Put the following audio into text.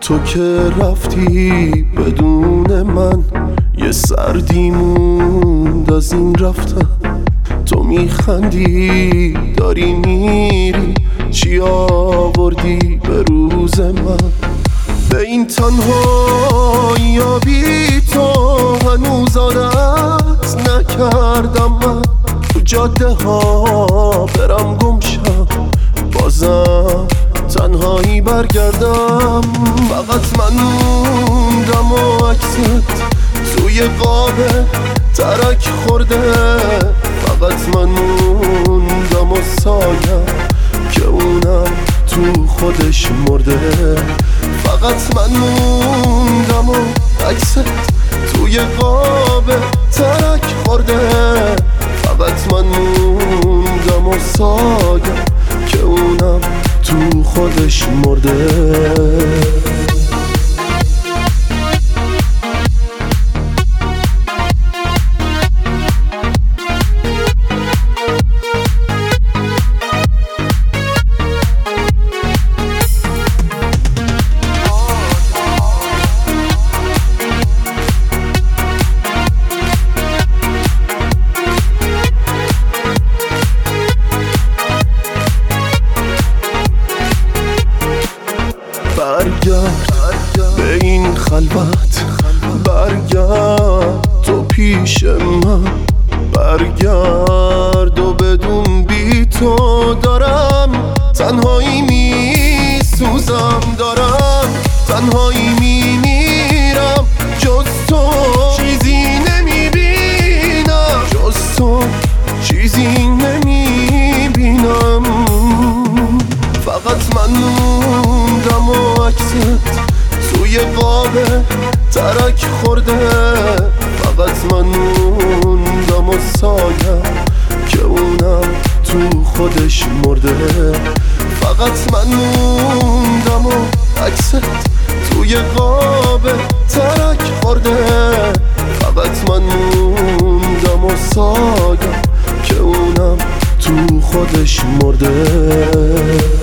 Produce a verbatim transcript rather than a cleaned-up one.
تو که رفتی بدون من، یه سردی موند از این رفتن. تو میخندی داری میری، چی آوردی به روز من؟ به این تنهایی بی تو هنوز عادت نکردم من. تو جاده ها برم گم شم، بازم تنهایی برگردم. فقط من موندم و عکست توی قاب ترک خورده. فقط من موندم و سایم که اونم تو خودش مرده. فقط من موندم و عکست توی قاب ترک خورده. فقط من موندم و سایم که اونم تو خودش مرده. برگرد به این خلوت، برگرد تو پیش من. برگرد و بدون بی تو دارم تنهایی می سوزم، دارم تنهایی می میرم. جز تو چیزی نمی بینم، جز تو چیزی نمی بینم. فقط من موندم و عکست توی قاب ترک خورده. فقط من موندم و سایم که اونم تو خودش مرده. فقط من موندم و عکست توی قاب ترک خورده. فقط من موندم و سایم که اونم تو خودش مرده.